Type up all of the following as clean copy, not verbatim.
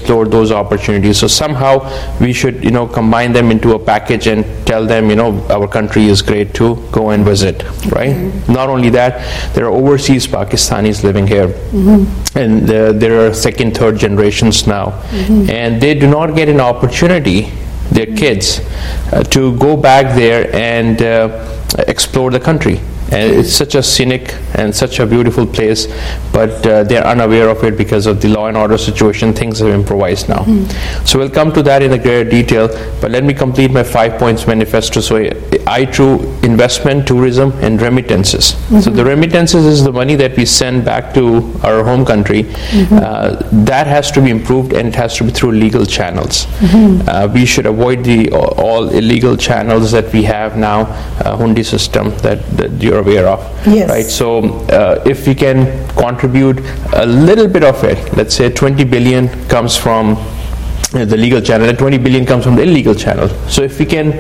explore those opportunities. So somehow we should, combine them into a package and tell them, our country is great too, go and visit, right? Not only that, there are overseas Pakistanis living here, and there are second, third generations now, and they do not get an opportunity, their kids, to go back there and explore the country. And it's such a scenic and such a beautiful place, but they're unaware of it because of the law and order situation. Things have improvised now. So we'll come to that in a greater detail, but let me complete my 5 points manifesto. So I-True: investment, tourism, and remittances. So the remittances is the money that we send back to our home country. That has to be improved, and it has to be through legal channels. We should avoid all illegal channels that we have now, Hundi system that you're aware of. Yes. Right? So if we can contribute a little bit of it, let's say 20 billion comes from the legal channel and 20 billion comes from the illegal channel. So if we can,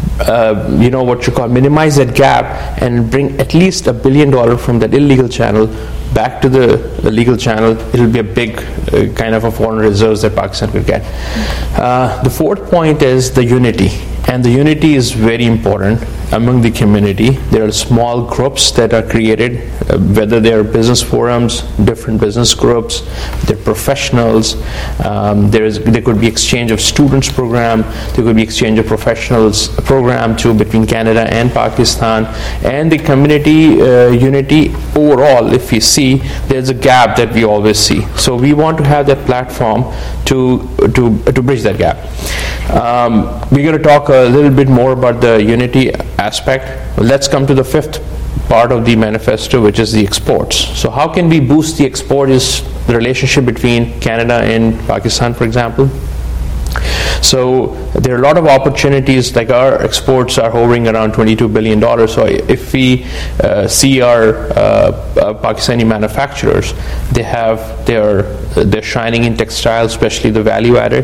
minimize that gap and bring at least $1 billion from that illegal channel back to the legal channel, it will be a big kind of a foreign reserves that Pakistan could get. The fourth point is the unity. And the unity is very important among the community. There are small groups that are created, whether they are business forums, different business groups, they're professionals. There could be exchange of students program. There could be exchange of professionals program too between Canada and Pakistan. And the community unity overall, if we see, there's a gap that we always see. So we want to have that platform to bridge that gap. We're going to talk a little bit more about the unity aspect. Let's come to the fifth part of the manifesto, which is the exports. So how can we boost the export is the relationship between Canada and Pakistan, for example. So there are a lot of opportunities, like our exports are hovering around $22 billion. So if we see our Pakistani manufacturers, they're shining in textiles, especially the value added,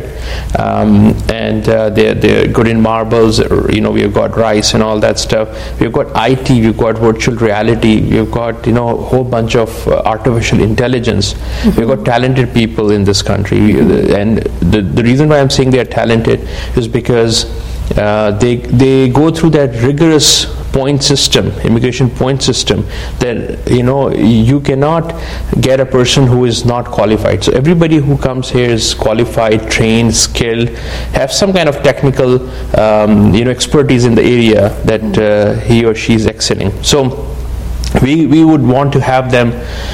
and they're good in marbles. We've got rice and all that stuff. We've got IT, we've got virtual reality, we've got a whole bunch of artificial intelligence. We've got talented people in this country, and the reason why I'm saying they're talented is because they go through that rigorous point system, immigration point system, that you cannot get a person who is not qualified. So everybody who comes here is qualified, trained, skilled, have some kind of technical expertise in the area that he or she is excelling. So we would want to have them,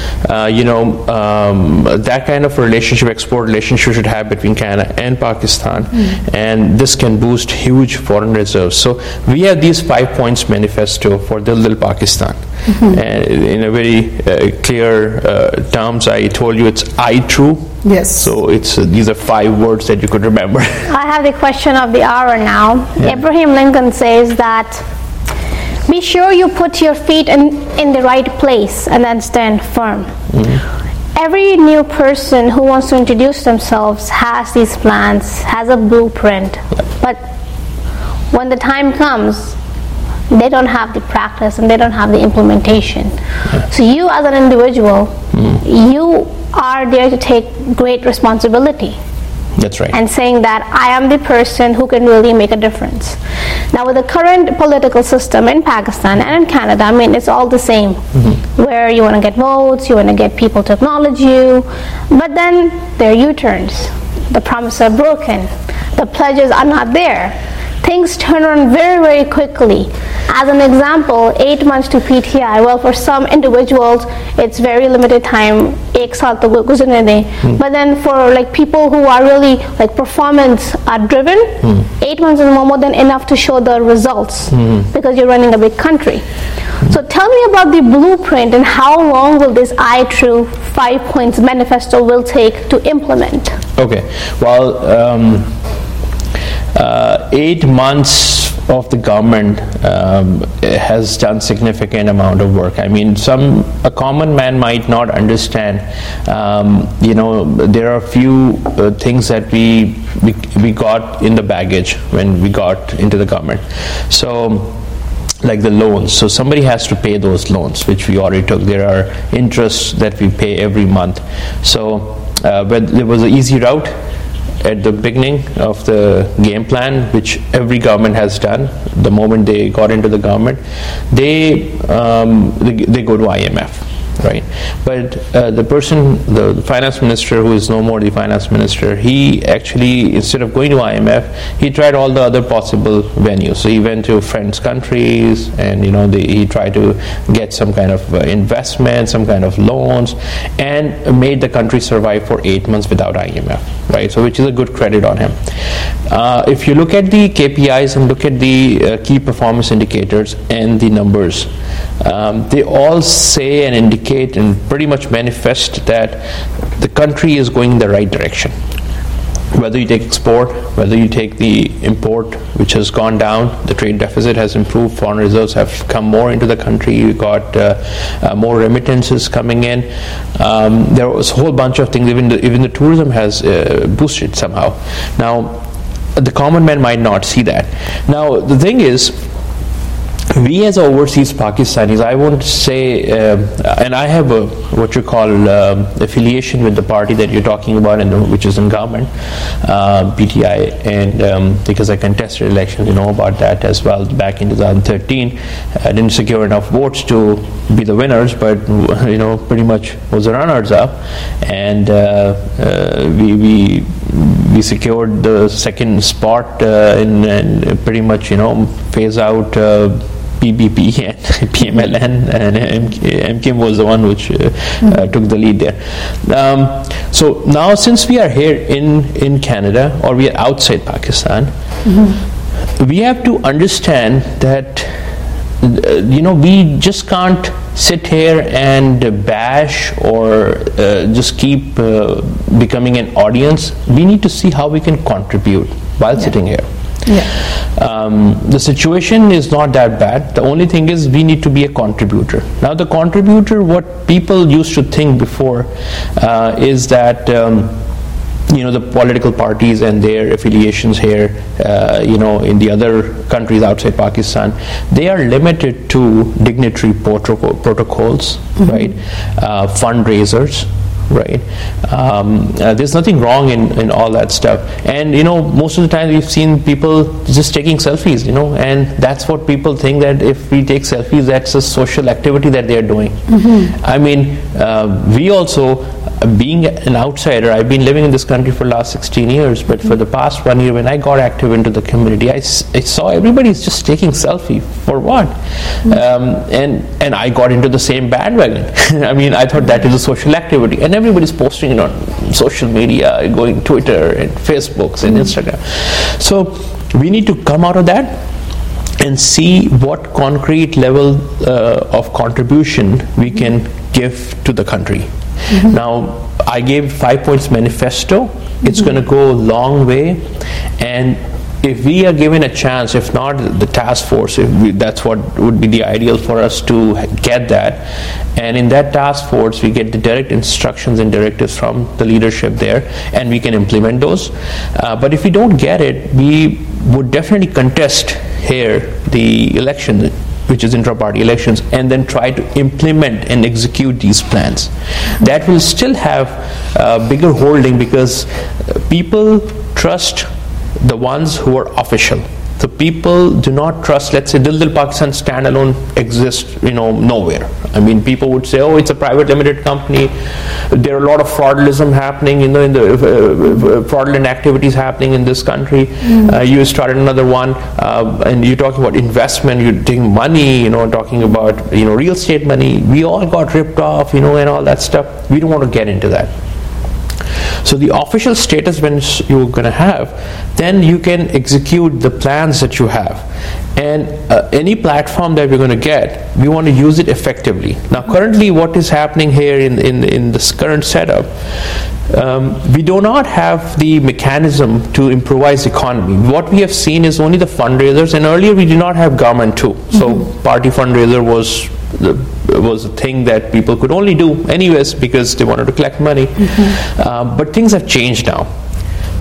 that kind of relationship, export relationship should have between Canada and Pakistan, and this can boost huge foreign reserves. So we have these 5 points manifesto for Dil Pakistan. And in a very clear terms, I told you it's I-True. Yes. So these are 5 words that you could remember. I have the question of the hour now. Yeah. Abraham Lincoln says that, be sure you put your feet in the right place and then stand firm. Every new person who wants to introduce themselves has these plans, has a blueprint, but when the time comes, they don't have the practice and they don't have the implementation. So you as an individual, you are there to take great responsibility. That's right. And saying that I am the person who can really make a difference. Now with the current political system in Pakistan and in Canada, it's all the same. Where you want to get votes, you want to get people to acknowledge you, but then there are U-turns. The promises are broken. The pledges are not there. Things turn around very, very quickly. As an example, 8 months to PTI. Well, for some individuals, it's very limited time. Ek saal to guzarne dein. But then for people who are really performance driven, 8 months is more than enough to show the results because you're running a big country. So tell me about the blueprint and how long will this I-True 5 points manifesto will take to implement? Okay. Well, 8 months of the government has done significant amount of work. A common man might not understand. There are a few things that we got in the baggage when we got into the government. So, like the loans. So somebody has to pay those loans, which we already took. There are interests that we pay every month. So, but there was an easy route. at the beginning of the game plan, which every government has done. The moment they got into the government, they go to IMF. Right, but the finance minister, who is no more the finance minister, he actually, instead of going to IMF, he tried all the other possible venues. So he went to friends' countries, and he tried to get some kind of investment, some kind of loans, and made the country survive for 8 months without IMF. Right, so which is a good credit on him. If you look at the KPIs and look at the key performance indicators and the numbers, they all say and indicate and pretty much manifest that the country is going in the right direction. Whether you take export, whether you take the import, which has gone down, the trade deficit has improved, foreign reserves have come more into the country, we got more remittances coming in. There was a whole bunch of things, even the tourism has boosted somehow. Now, the common man might not see that. Now, the thing is, we as overseas Pakistanis, I won't say, and I have what you call affiliation with the party that you're talking about, which is in government, PTI, and because I contested elections, about that as well back in 2013. I didn't secure enough votes to be the winners, but pretty much was the runners-up, and we secured the second spot and pretty much phase out PBP and PMLN, and MKM was the one which took the lead there. So now, since we are here in Canada, or we are outside Pakistan, we have to understand that we just can't sit here and bash or just keep becoming an audience. We need to see how we can contribute while sitting here. The situation is not that bad. The only thing is we need to be a contributor. Now, the contributor, what people used to think before is that the political parties and their affiliations here, in the other countries outside Pakistan, they are limited to dignitary protocols, right? Fundraisers. Right. There's nothing wrong in all that stuff. And, most of the time we've seen people just taking selfies, and that's what people think, that if we take selfies, that's a social activity that they're doing. I mean, we also, being an outsider, I've been living in this country for the last 16 years, but for the past 1 year, when I got active into the community, I saw everybody's just taking selfie. For what? And I got into the same bandwagon. I mean, I thought that is a social activity. And everybody's posting it on social media, going Twitter and Facebooks and Instagram. So we need to come out of that and see what concrete level of contribution we can give to the country. Now, I gave 5 points manifesto. It's going to go a long way, and if we are given a chance, if not the task force, that's what would be the ideal for us to get that. And in that task force, we get the direct instructions and directives from the leadership there, and we can implement those. But if we don't get it, we would definitely contest here the election, which is intra-party elections, and then try to implement and execute these plans. That will still have a bigger holding, because people trust the ones who are official. The people do not trust, let's say, Dil Dil Pakistan standalone exists, nowhere. I mean, people would say, oh, it's a private limited company. There are a lot of fraudulence happening, in the fraudulent activities happening in this country. You started another one, and you're talking about investment, you're taking money, talking about, real estate money. We all got ripped off, and all that stuff. We don't want to get into that. So the official status when you're going to have, then you can execute the plans that you have. And any platform that we're going to get, we want to use it effectively. Now, currently what is happening here in this current setup, we do not have the mechanism to improvise economy. What we have seen is only the fundraisers, and earlier we did not have government too. So party fundraiser was a thing that people could only do anyways because they wanted to collect money. But things have changed now.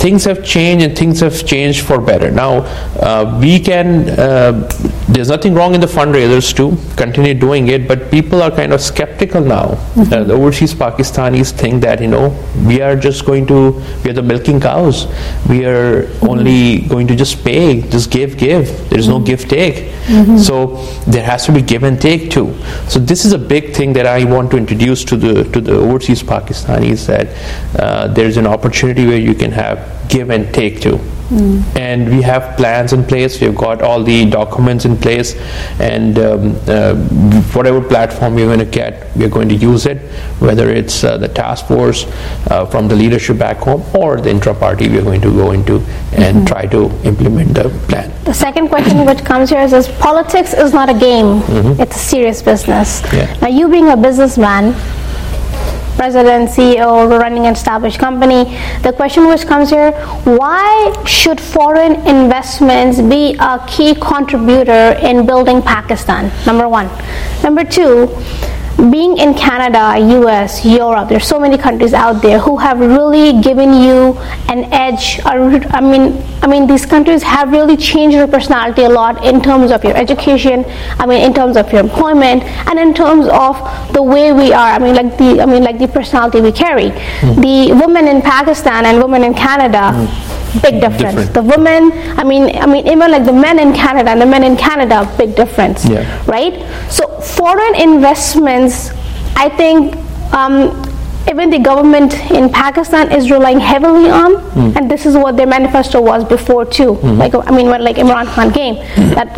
things have changed, and things have changed for better. Now, we can, there's nothing wrong in the fundraisers to continue doing it, but people are kind of skeptical now. The overseas Pakistanis think that, we are just going to, we are the milking cows. We are only going to just pay, just give. There is no give take. So there has to be give and take too. So this is a big thing that I want to introduce to the overseas Pakistanis, that there's an opportunity where you can have give and take too. And we have plans in place. We've got all the documents in place, and whatever platform we're going to get, we're going to use it, whether it's the task force from the leadership back home or the intra-party we're going to go into and try to implement the plan. The second question which comes here is politics is not a game. It's a serious business. Now, you being a businessman, president, CEO, running an established company, the question which comes here, why should foreign investments be a key contributor in building Pakistan? Number one. Number two, being in Canada, US, Europe, there's so many countries out there who have really given you an edge. I mean, these countries have really changed your personality a lot in terms of your education, in terms of your employment, and in terms of the way we are. Like the personality we carry. The women in Pakistan and women in Canada, big difference. The women, even like the men in Canada and the men in Canada, big difference, right? So foreign investments, I think, even the government in Pakistan is relying heavily on, and this is what their manifesto was before too. When Imran Khan came, that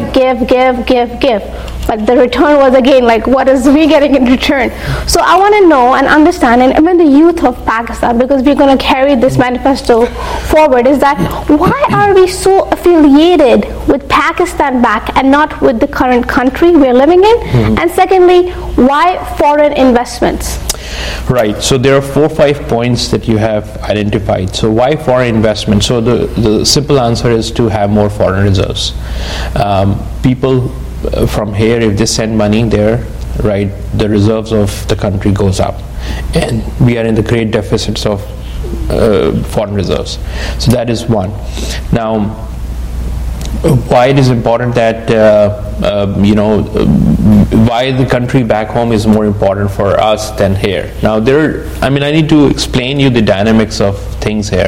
give. But the return was again like, what is we getting in return? So I want to know and understand, and even the youth of Pakistan, because we're going to carry this manifesto forward, is that why are we so affiliated with Pakistan back and not with the current country we're living in? And secondly, why foreign investments? Right. So there are 4 or 5 points that you have identified. So why foreign investment? So the simple answer is to have more foreign reserves. People from here, if they send money there, right, the reserves of the country goes up, and we are in the great deficits of foreign reserves. So that is one. Now, why it is important that why the country back home is more important for us than here. Now, I need to explain you the dynamics of things here.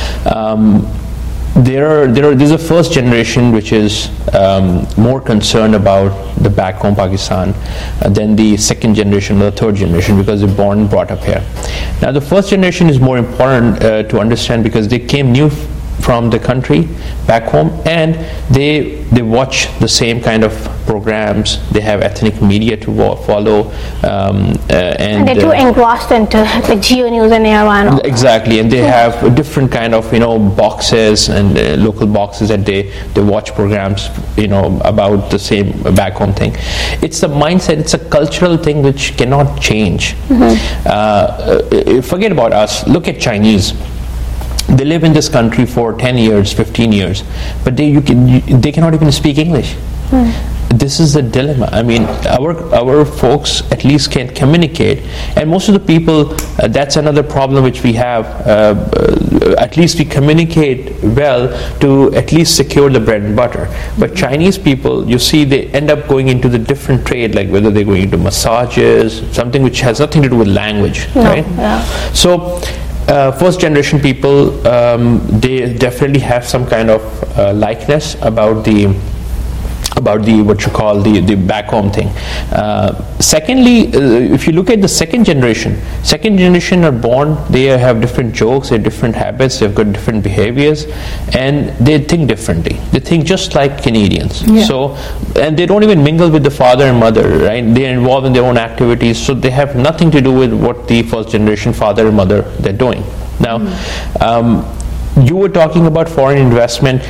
There's a first generation which is more concerned about the back home Pakistan than the second generation or the third generation, because they're born and brought up here. Now, the first generation is more important to understand because they came new from the country back home, and they watch the same kind of programs. They have ethnic media to follow, and they're too engrossed into the Geo News and ARY. Exactly, and they have different kind of boxes and local boxes that they watch programs about the same back home thing. It's a mindset. It's a cultural thing which cannot change. Forget about us. Look at Chinese. They live in this country for 10 years, 15 years, but they cannot even speak English. This is the dilemma. Our folks at least can communicate, and most of the people, that's another problem which we have. At least we communicate well to at least secure the bread and butter. But Chinese people, you see, they end up going into the different trade, like whether they're going into massages, something which has nothing to do with language, right? So first generation people, they definitely have some kind of likeness about the what you call the back home thing. Secondly, if you look at the second generation are born, they have different jokes, they have different habits, they've got different behaviors, and they think differently. They think just like Canadians. So, and they don't even mingle with the father and mother, right? They're involved in their own activities, so they have nothing to do with what the first generation father and mother they're doing. Now, you were talking about foreign investment,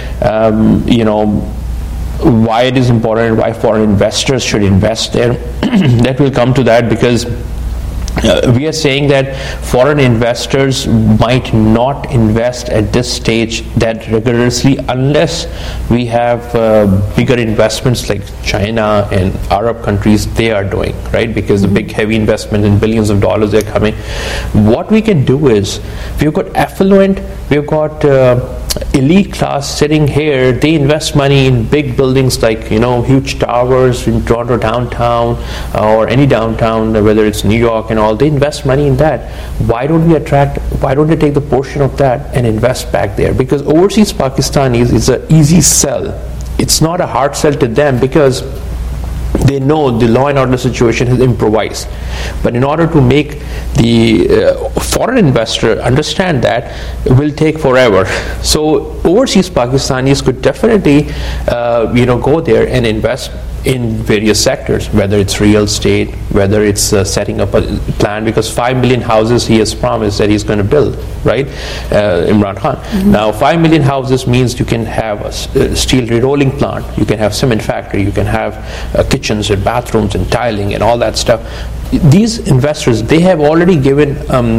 why it is important, why foreign investors should invest there. That will come to that, because we are saying that foreign investors might not invest at this stage that rigorously unless we have bigger investments like China and Arab countries they are doing, right? Because the big heavy investment in billions of dollars are coming. What we can do is, we've got affluent, we've got elite class sitting here. They invest money in big buildings like huge towers in Toronto downtown or any downtown, whether it's New York and all. They invest money in that. Why don't they take the portion of that and invest back there? Because overseas Pakistanis is an easy sell. It's not a hard sell to them because they know the law and order situation is improvised. But in order to make the foreign investor understand that, it will take forever. So overseas Pakistanis could definitely go there and invest in various sectors, whether it's real estate, whether it's setting up a plan, because 5 million houses he has promised that he's going to build, right? Imran Khan. Mm-hmm. Now 5 million houses means you can have a steel re-rolling plant, you can have cement factory, you can have kitchens and bathrooms and tiling and all that stuff. These investors, they have already given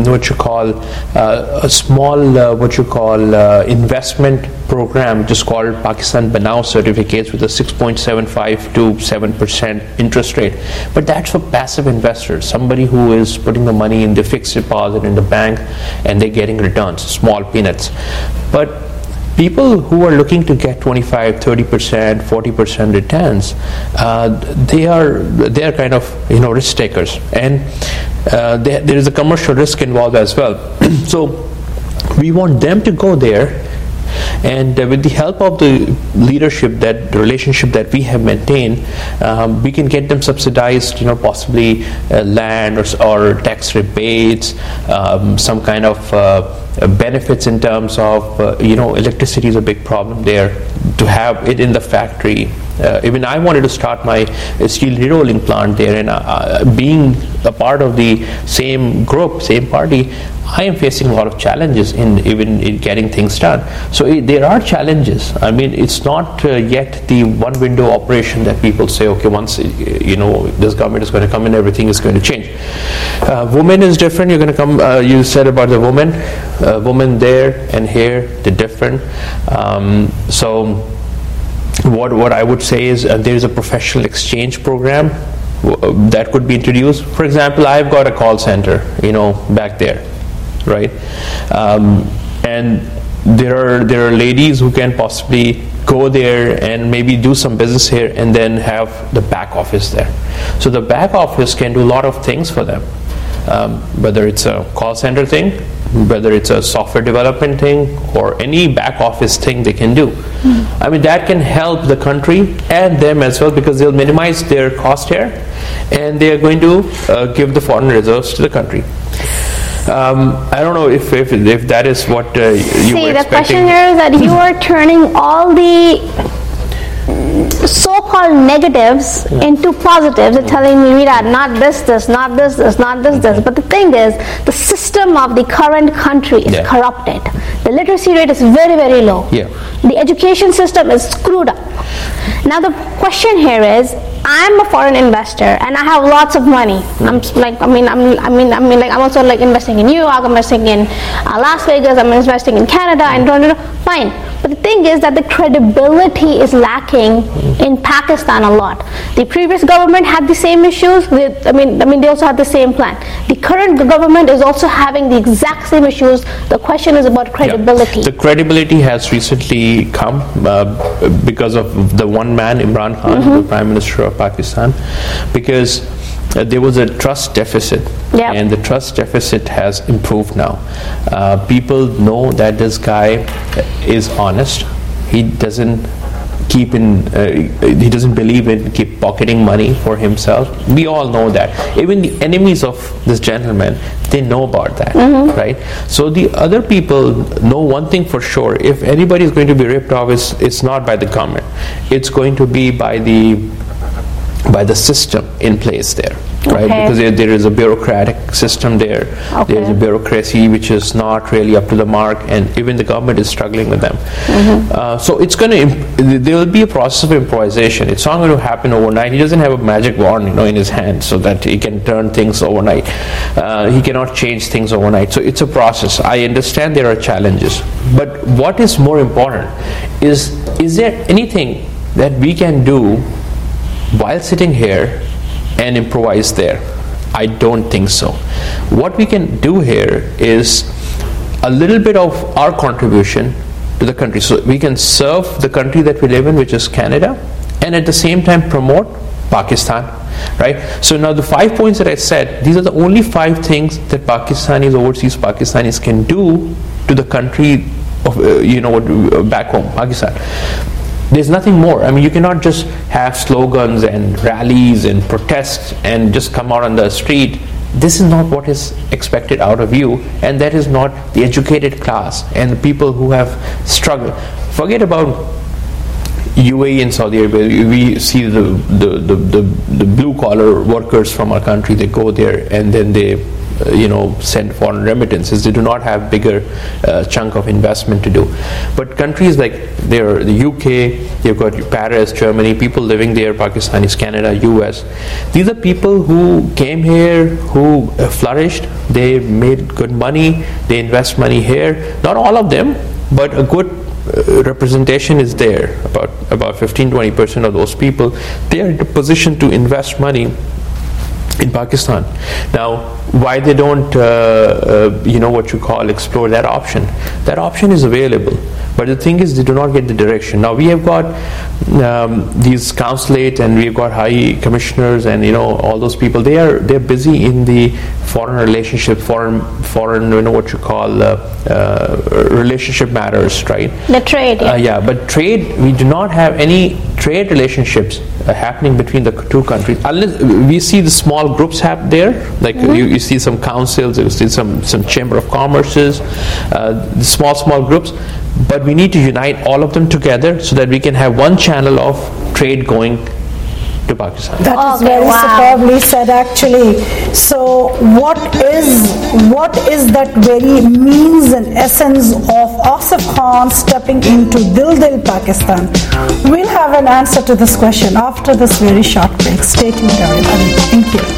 a small investment program, just called Pakistan Banao certificates with a 6.75 to 7% interest rate. But that's for passive investors, somebody who is putting the money in the fixed deposit in the bank and they're getting returns, small peanuts. But people who are looking to get 25, 30%, 40% returns, they are kind of risk takers, and there is a commercial risk involved as well. So we want them to go there, and with the help of the leadership, that relationship that we have maintained, we can get them subsidized, possibly land or tax rebates, some kind of benefits in terms of electricity is a big problem there, to have it in the factory. Even I wanted to start my steel re-rolling plant there, and being a part of the same group, same party, I am facing a lot of challenges in getting things done. So there are challenges. I mean, it's not yet the one window operation that people say, okay, once this government is going to come in, everything is going to change. Women is different. You're going to come. You said about the women there and here, they're different. So what I would say is there is a professional exchange program that could be introduced. For example, I've got a call center, back there, right? And there are ladies who can possibly go there and maybe do some business here and then have the back office there. So the back office can do a lot of things for them, whether it's a call center thing, whether it's a software development thing, or any back office thing they can do. I mean, that can help the country and them as well, because they'll minimize their cost here and they are going to give the foreign reserves to the country. I don't know if that is what you were expecting. See, the question here is that you are turning all the so-called negatives into positives and telling me that not this, not this. But the thing is, the system of the current country is corrupted. The literacy rate is very, very low. The education system is screwed up. Now the question here is, I'm a foreign investor and I have lots of money. I'm also like investing in New York, I'm investing in Las Vegas, I'm investing in Canada and fine. But the thing is that the credibility is lacking in Pakistan a lot. The previous government had the same issues. They also had the same plan. The current government is also having the exact same issues. The question is about credibility. The credibility has recently come because of the one man, Imran Khan, the Prime Minister of Pakistan, because there was a trust deficit, and the trust deficit has improved now. People know that this guy is honest. He doesn't believe in keep pocketing money for himself. We all know that. Even the enemies of this gentleman, they know about that, right? So the other people know one thing for sure: if anybody is going to be ripped off, it's not by the government. It's going to be by the system in place there. right? Okay. Because there is a bureaucratic system there. Okay. There's a bureaucracy which is not really up to the mark, and even the government is struggling with them. So it's going to, there will be a process of improvisation. It's not going to happen overnight. He doesn't have a magic wand, in his hand so that he can turn things overnight. He cannot change things overnight. So it's a process. I understand there are challenges, but what is more important is there anything that we can do while sitting here and improvise there? I don't think so. What we can do here is a little bit of our contribution to the country. So we can serve the country that we live in, which is Canada, and at the same time promote Pakistan, right? So now the 5 points that I said, these are the only 5 things that Pakistanis, overseas Pakistanis can do to the country of, back home, Pakistan. There's nothing more. I mean, you cannot just have slogans and rallies and protests and just come out on the street. This is not what is expected out of you, and that is not the educated class and the people who have struggled. Forget about UAE and Saudi Arabia. We see the blue collar workers from our country. They go there and then they send foreign remittances. They do not have bigger chunk of investment to do. But countries like the UK, you've got Paris, Germany, people living there, Pakistanis, Canada, US. These are people who came here, who flourished. They made good money. They invest money here. Not all of them, but a good representation is there. About 15-20% of those people, they are in a position to invest money in Pakistan. Now, why they don't, explore that option? That option is available, but the thing is, they do not get the direction. Now, we have got these consulate, and we have got high commissioners, and all those people. They're busy in the foreign relationship, foreign, relationship matters, right? The trade. But trade, we do not have any trade relationships happening between the two countries. Unless we see the small groups have there, like you see some councils, you see some chamber of commerces, the small groups. But we need to unite all of them together so that we can have one channel of trade going to Pakistan. That is very superbly said, actually. So what is that very means and essence of Asif Khan stepping into Dil Dil Pakistan? We'll have an answer to this question after this very short break. Stay tuned, everybody. Thank you.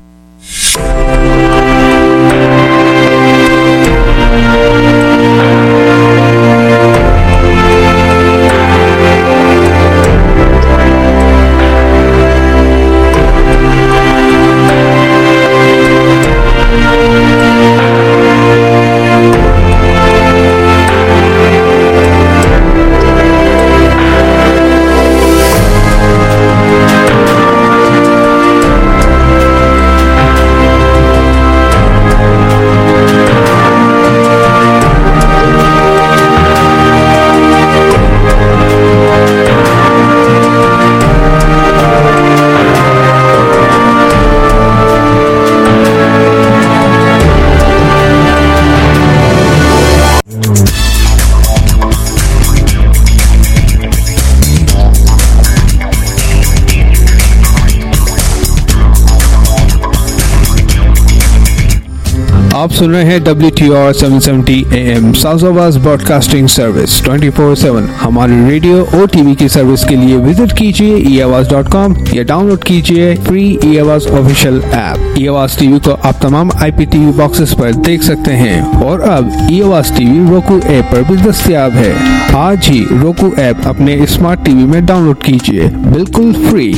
आप सुन रहे हैं WTR 770 AM south broadcasting service 24/7। हमारे radio और TV की service के लिए visit कीजिए eAwaaz.com या डाउनलोड कीजिए free eAwaaz official app. eAwaaz TV को आप तमाम IPTV बॉक्सेस पर देख सकते हैं और अब eAwaaz टीवी roku ऐप पर भी दस्तयाब है। आज ही roku ऐप अपने स्मार्ट टीवी में डाउनलोड कीजिए, बिल्कुल free.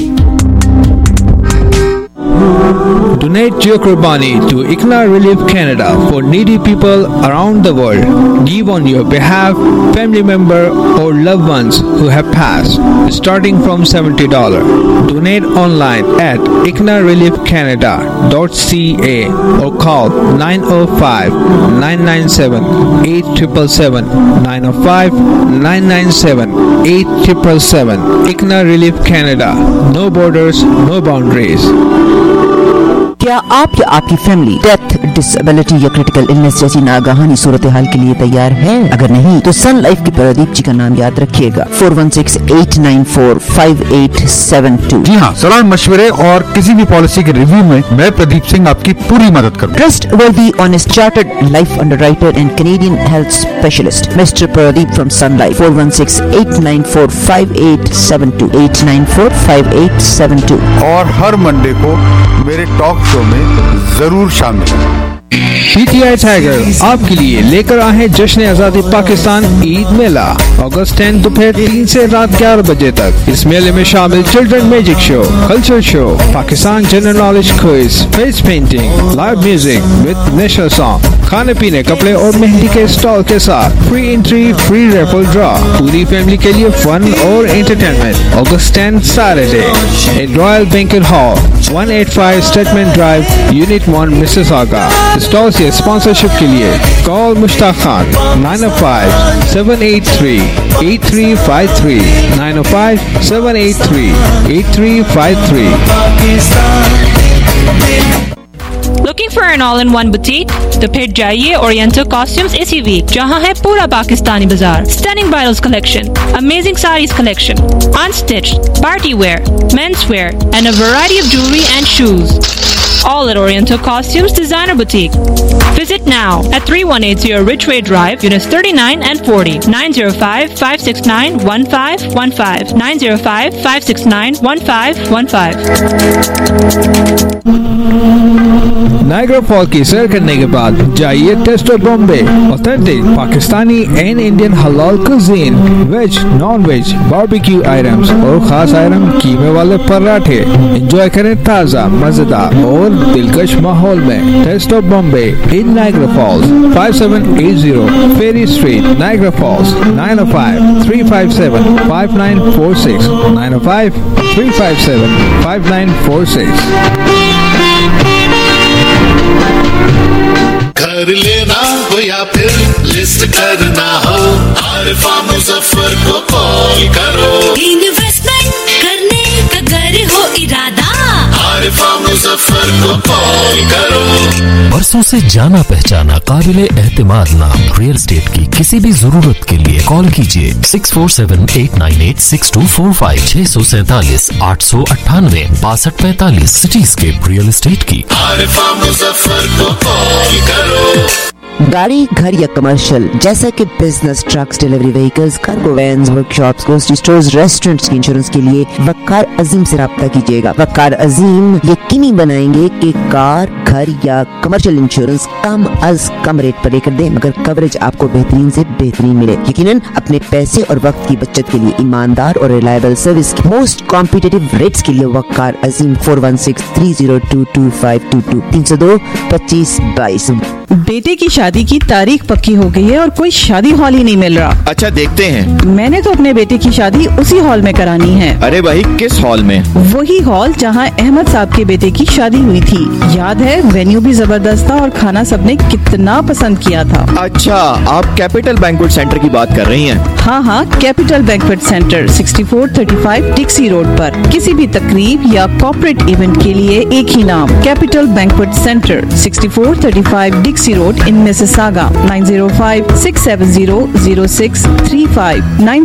Donate your Qurbani to ICNA Relief Canada for needy people around the world. Give on your behalf, family member or loved ones who have passed, starting from $70. Donate online at icnareliefcanada.ca or call 905-997-8777, 905-997-8777. ICNA Relief Canada. No borders, no boundaries. क्या आप या आपकी family death, disability या critical illness जैसी नागाहानी सूरत हाल के लिए तैयार है? अगर नहीं तो सन लाइफ के प्रदीप जी का नाम याद रखिएगा, 4168945872। जी हाँ, सलाह मशवरे और किसी भी पॉलिसी के रिव्यू में मैं प्रदीप सिंह आपकी पूरी मदद करूँ। Trustworthy honest chartered life underwriter and Canadian health specialist mister Pradeep from Sun Life, 4168945872, 8945872। और हर मंडे को मेरे टॉक शो में जरूर शामिल है। PTI टाइगर आपके लिए लेकर आए हैं जश्न आजादी पाकिस्तान ईद मेला अगस्त 10 दोपहर 3 से रात 11 बजे तक। इस मेले में शामिल children magic show, culture show, Pakistan general knowledge quiz, face painting, live music with national song, खाने पीने, कपड़े और मेहंदी के स्टॉल के साथ free entry, free raffle draw, पूरी फैमिली के लिए फन और entertainment. August 10 Saturday in royal banquet hall, 185 statement drive, unit 1, Mississauga. Stall से स्पॉन्सरशिप के लिए call Mushtaq Khan 905-783-8353, 905-783-8353। Looking for an all-in-one boutique? तो फिर जाइए Oriental Costumes इसी वीक, जहाँ है पूरा पाकिस्तानी बाजार। Stunning bridals collection, amazing sarees collection, unstitched, party wear, men's wear, and a variety of jewelry and shoes. All at Oriental Costumes Designer Boutique. Visit now at 3180 Ridgeway Drive, Units 39 and 40, 905-569-1515, 905-569-1515. Niagara fall की सैर करने के बाद जाइए taste of Bombay, authentic Pakistani and Indian हलाल cuisine, veg, non veg, barbecue items और खास item, कीमे वाले पराठे। एंजॉय करें ताज़ा, मजेदार और दिलकश माहौल में। Taste of Bombay in Niagara Falls, 5780 Ferry Street, Niagara Falls, 905-357-5946, 905-357-5946। घर लेना हो या फिर लिस्ट करना हो, आरिफा मुजफ्फर को कॉल करो। इन्वेस्टमेंट करने का घर हो इरादा, आरिफा मुजफ्फर को कॉल करो। बरसों से जाना पहचाना काबिले एहतिमाद नाम रियल एस्टेट की किसी भी जरूरत के लिए कॉल कीजिए 6478986245, 647-898-6245 सिटीस्केप रियल एस्टेट की। आरिफा मुजफ्फर को कॉल करो। गाड़ी, घर या कमर्शियल जैसा कि business, trucks, delivery vehicles, cargo vans, workshops, grocery stores, restaurants की इंश्योरेंस के लिए वकार अजीम से राब्ता कीजिएगा। वकार अजीम यकीनी बनाएंगे कि कार, घर या कमर्शियल इंश्योरेंस कम अज कम रेट पर लेकर दें, मगर कवरेज आपको बेहतरीन से बेहतरीन मिले। यकीनन अपने पैसे और वक्त की बचत के लिए ईमानदार और रिलायबल सर्विस की मोस्ट कॉम्पिटिटिव रेट्स के लिए वकार अजीम 4163022522 302-2522। बेटे की शादी की तारीख पक्की हो गई है और कोई शादी हॉल ही नहीं मिल रहा। अच्छा देखते हैं। मैंने तो अपने बेटे की शादी उसी हॉल में करानी है। अरे भाई किस हॉल में? वही हॉल जहां अहमद साहब के बेटे की शादी हुई थी। याद है, वेन्यू भी जबरदस्त था और खाना सबने कितना पसंद किया था। अच्छा, आप कैपिटल बैंक्वेट सेंटर की बात कर रही हैं? हाँ, Capital Banquet Centre 6435 Dixie Road पर। किसी भी तकरीब या कॉर्पोरेट इवेंट के लिए एक ही नाम, Capital Banquet Centre 6435 Dixie Road in Mississauga, 905-670-0635,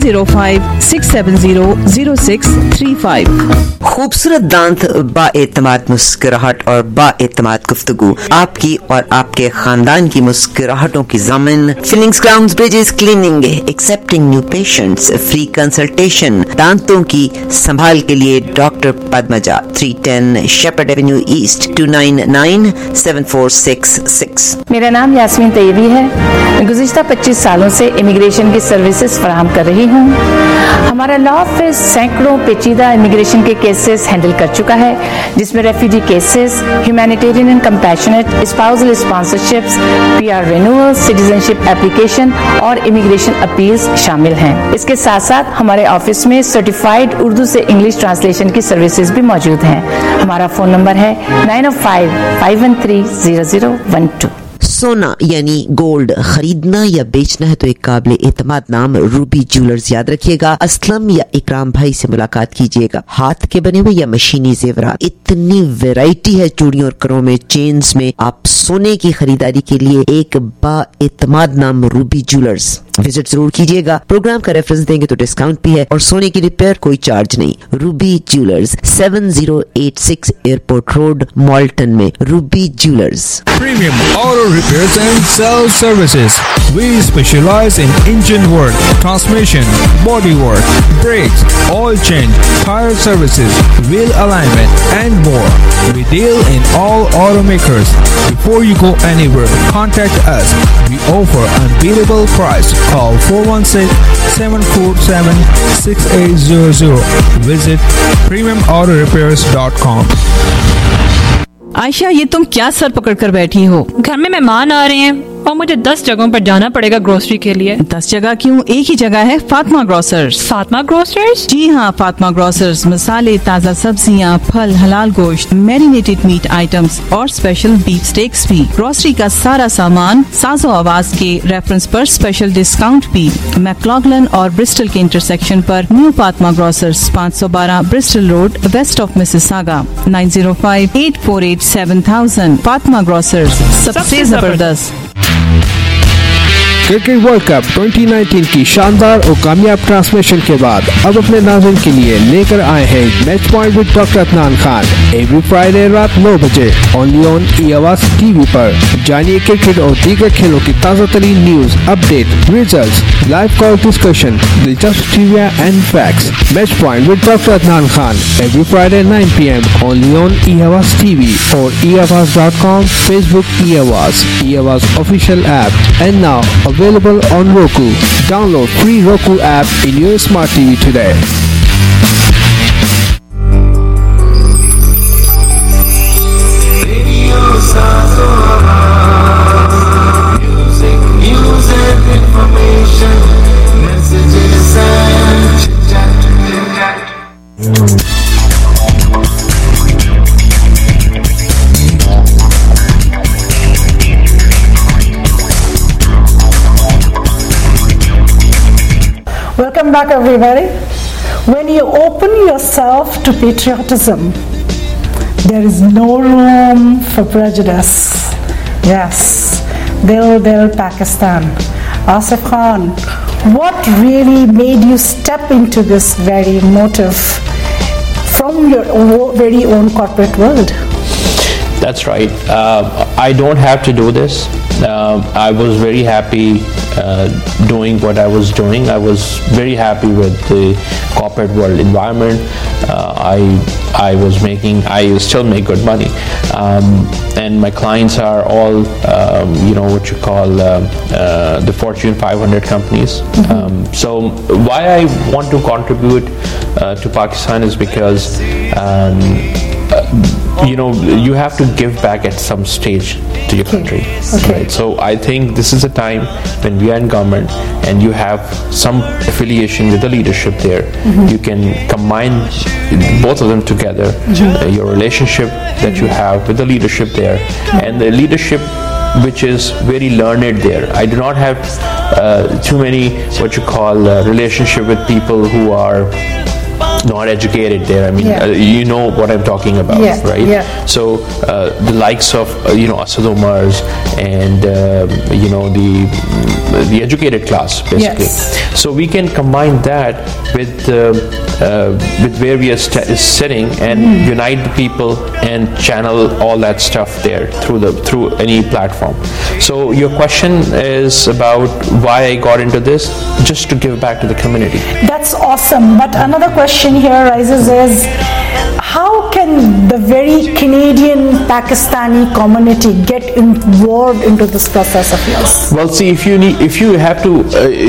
905-670-0635। खूबसूरत दांत, बाएतमाद मुस्कुराहट और बाएतमाद गुफ्तगू, आपकी और आपके खानदान की मुस्कुराहटों की ज़मीन। Fillings, crowns, bridges, cleaning, accepting new patients, free consultation. दांतों की संभाल के लिए doctor Padmaja, 310 Sheppard Avenue East, 29974666। मेरा नाम यास्मीन तैयबी है। मैं गुज़िश्ता 25 सालों से इमिग्रेशन की सर्विसेज फराहम कर रही हूँ। हमारा लॉ ऑफिस सैकड़ों पेचीदा इमिग्रेशन के केसेस हैंडल कर चुका है, जिसमें refugee cases, humanitarian and compassionate, spousal sponsorships, PR renewal, citizenship application और इमिग्रेशन अपील्स शामिल हैं। इसके साथ साथ हमारे ऑफिस में सर्टिफाइड उर्दू से इंग्लिश ट्रांसलेशन की सर्विसेज भी मौजूद हैं। हमारा फोन नंबर है 905-513-0012। सोना यानी गोल्ड खरीदना या बेचना है तो एक काबिल एतमाद नाम रूबी ज्वेलर्स याद रखिएगा। असलम या इकराम भाई से मुलाकात कीजिएगा। हाथ के बने हुए या मशीनी जेवरात, इतनी वैरायटी है चूड़ियों और करों में, चेन्स में। आप सोने की खरीदारी के लिए एक बाएतमाद नाम रूबी ज्वेलर्स विजिट जरूर कीजिएगा। प्रोग्राम का रेफरेंस देंगे तो डिस्काउंट भी है और सोने की रिपेयर कोई चार्ज नहीं। Ruby Jewellers 7086 Airport Road Malton में। Ruby Jewellers. Premium Auto Repairs and Sales Services. We specialize in engine work, transmission, body work, brakes, oil change, tire services, wheel alignment, and more. We deal in all automakers. Before you go anywhere, contact us. We offer unbeatable price. Call 416-747-6800. Visit premiumautorepairs.com. Ayesha, ये तुम क्या sir पकड़ कर बैठी हो? घर में मेहमान आ रहे हैं और मुझे 10 जगहों पर जाना पड़ेगा ग्रोसरी के लिए। 10 जगह क्यों? एक ही जगह है, फातिमा ग्रोसर्स। फातिमा ग्रोसर्स? जी हाँ, फातिमा ग्रोसर्स मसाले, ताज़ा सब्जियाँ, फल, हलाल गोश्त, मैरिनेटेड मीट आइटम्स और स्पेशल बीफ स्टेक्स भी। ग्रोसरी का सारा सामान साजो आवाज के रेफरेंस पर स्पेशल डिस्काउंट भी। मैक्लॉगलन और ब्रिस्टल के इंटरसेक्शन पर new Fatima Grocers, 512 Bristol Road, west of Mississauga. 9058487000। Fatima Grocers, सबसे जबरदस्त। क्रिकेट वर्ल्ड कप 2019 की शानदार और कामयाब ट्रांसमिशन के बाद अब अपने नाज़रीन के लिए लेकर आए हैं match point with doctor Adnan Khan. Every Friday रात 9 बजे ओनली ऑन ई-आवाज़ टीवी पर। जानिए क्रिकेट और दीगर खेलों की ताज़ा तरीन news, update, results, live call discussion, दिलचस्प trivia and facts. Match point with doctor Adnan Khan every Friday 9 PM only on E Awaz TV और eavaz.com, Facebook e-आवाज़, e-आवाज़ official app, and now available on Roku. Download free Roku app in your smart TV today. Music, information, messages and chit-chat. Welcome back, everybody. When you open yourself to patriotism, there is no room for prejudice. Yes, Dil Pakistan. Asif Khan, what really made you step into this very motive from your very own corporate world? That's right. I don't have to do this. I was very happy doing what I was doing. I was very happy with the corporate world environment. I still make good money, and my clients are all what you call the Fortune 500 companies. So why I want to contribute to Pakistan is because you have to give back at some stage to your country. Right? So I think this is a time when we are in government and you have some affiliation with the leadership there. You can combine both of them together, your relationship that you have with the leadership there and the leadership which is very learned there. I do not have too many what you call relationship with people who are not educated there. I mean, you know what I'm talking about, right? So the likes of Asad Omars and the educated class, basically. So we can combine that with where we are sitting and unite the people and channel all that stuff there through any platform. So your question is about why I got into this, just to give back to the community. That's awesome. But another question here rises is, how can the very Canadian Pakistani community get involved into this process of yours? Well, see, if you have to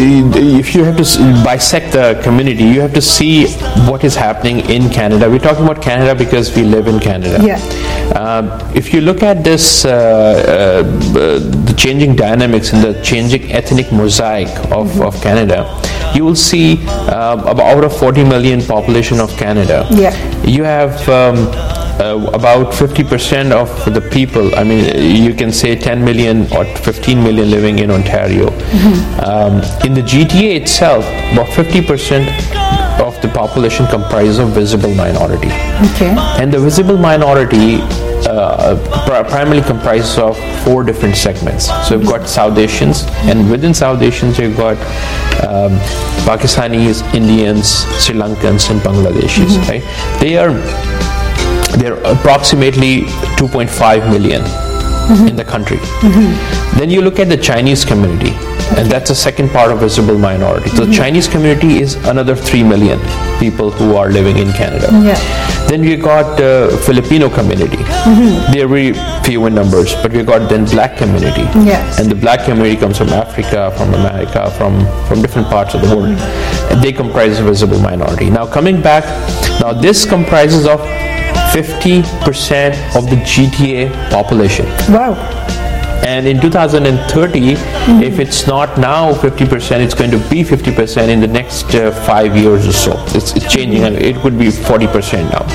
bisect the community, you have to see what is happening in Canada. We're talking about Canada because we live in Canada. If you look at this, the changing dynamics and the changing ethnic mosaic of Canada, you will see about a 40 million population of Canada. You have about 50% of the people, I mean, you can say 10 million or 15 million living in Ontario. In the GTA itself, about 50% of the population comprises of visible minority. Okay. And the visible minority primarily comprises of 4 different segments. So you've got South Asians, and within South Asians you've got Pakistanis, Indians, Sri Lankans, and Bangladeshis. Right? They're approximately 2.5 million in the country. Then you look at the Chinese community, and that's the second part of visible minority. So the Chinese community is another 3 million people who are living in Canada. Then we got Filipino community. They're very few in numbers, but we got then black community. And the black community comes from Africa, from America, from different parts of the world. And they comprise a visible minority. Now coming back, now this comprises of 50% of the GTA population. Wow. And in 2030, if it's not now 50%, it's going to be 50% in the next 5 years or so. It's changing, and it could be 40% now.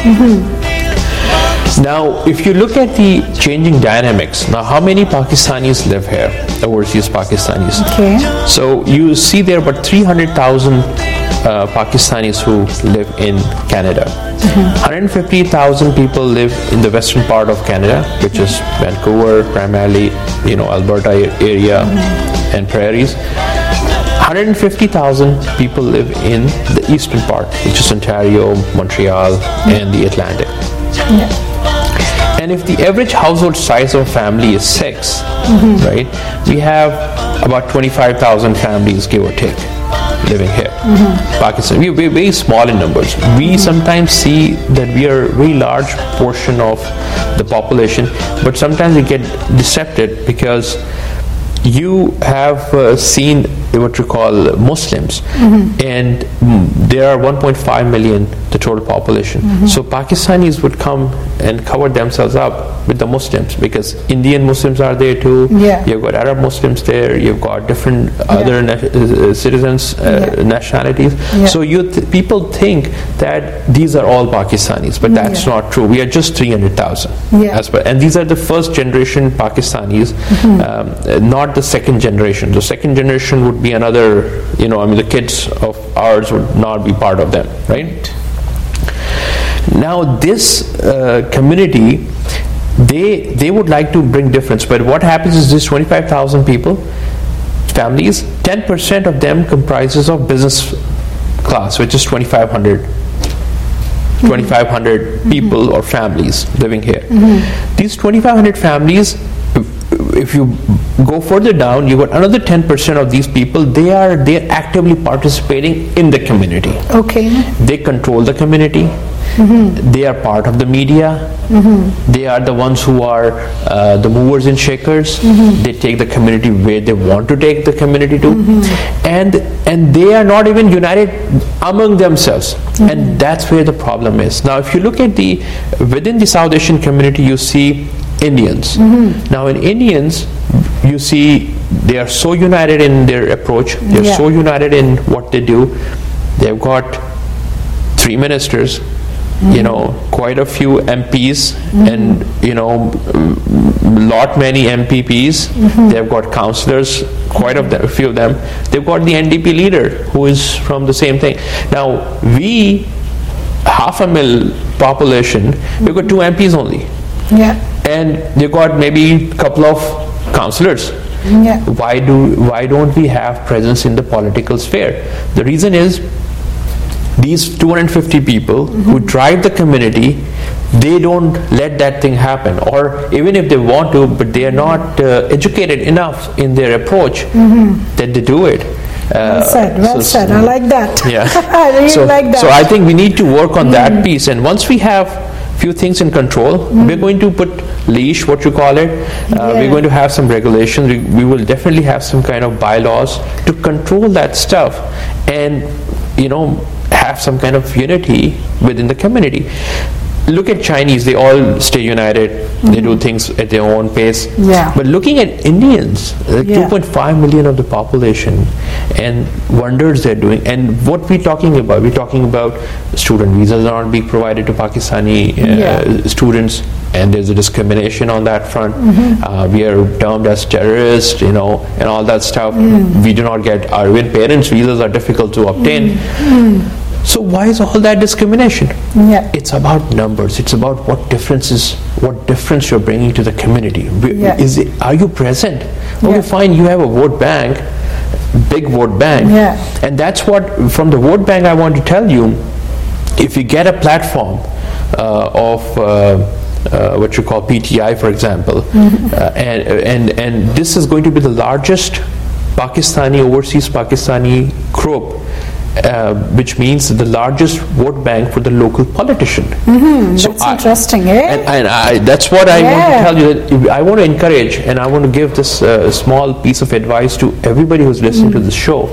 Now, if you look at the changing dynamics, now how many Pakistanis live here, overseas Pakistanis? Okay. So you see there are about 300,000 Pakistanis who live in Canada. 150,000 people live in the western part of Canada, which is Vancouver, primarily, Alberta area and prairies. 150,000 people live in the eastern part, which is Ontario, Montreal, and the Atlantic. And if the average household size of a family is 6, right, we have about 25,000 families, give or take, living here. Pakistan, we're very small in numbers. We sometimes see that we are a very large portion of the population, but sometimes we get decepted because you have seen what you call Muslims, and there are 1.5 million the total population. So Pakistanis would come and cover themselves up with the Muslims, because Indian Muslims are there too. You've got Arab Muslims there. You've got different other citizens, nationalities. So people think that these are all Pakistanis, but that's not true. We are just 300,000. And these are the first generation Pakistanis, not the second generation. The second generation would be another, the kids of ours would not be part of them, right? Now this community, they would like to bring difference, but what happens is this 25,000 people, families, 10% of them comprises of business class, which is 2,500 people or families living here. These 2,500 families, if you go further down, you got another 10% of these people. They're actively participating in the community. Okay. They control the community. They are part of the media. They are the ones who are the movers and shakers. They take the community where they want to take the community to, and they are not even united among themselves. And that's where the problem is. Now, if you look at within the South Asian community, you see Indians. Now in Indians, you see they are so united in their approach. They're so united in what they do. They've got 3 ministers, quite a few MPs, and many MPPs. They've got councillors, a few of them. They've got the NDP leader, who is from the same thing. Now we, 500,000 population, we've got 2 MPs only. And they've got maybe a couple of councillors. Why don't we have presence in the political sphere? The reason is, these 250 people who drive the community, they don't let that thing happen, or even if they want to, but they are not educated enough in their approach that they do it. Well said. I like that. I really like that. So I think we need to work on that piece, and once we have few things in control, we're going to put leash, what you call it. We're going to have some regulations. We will definitely have some kind of bylaws to control that stuff, and have some kind of unity within the community. look at Chinese, they all stay united, they do things at their own pace. Yeah. But looking at Indians, like 2.5 million of the population, and wonders they're doing, and what we're talking about student visas are not being provided to Pakistani students, and there's a discrimination on that front. We are termed as terrorists, and all that stuff. We do not get our parents' visas are difficult to obtain. So why is all that discrimination? It's about numbers. It's about what difference you're bringing to the community. Are you present? Okay, fine, you have a vote bank, big vote bank, and that's what, from the vote bank, I want to tell you, if you get a platform of what you call PTI, for example, and this is going to be the largest overseas Pakistani group, which means the largest vote bank for the local politician. So that's interesting, eh? And that's what I want to tell you. That I want to encourage, and I want to give this small piece of advice to everybody who's listening to this show.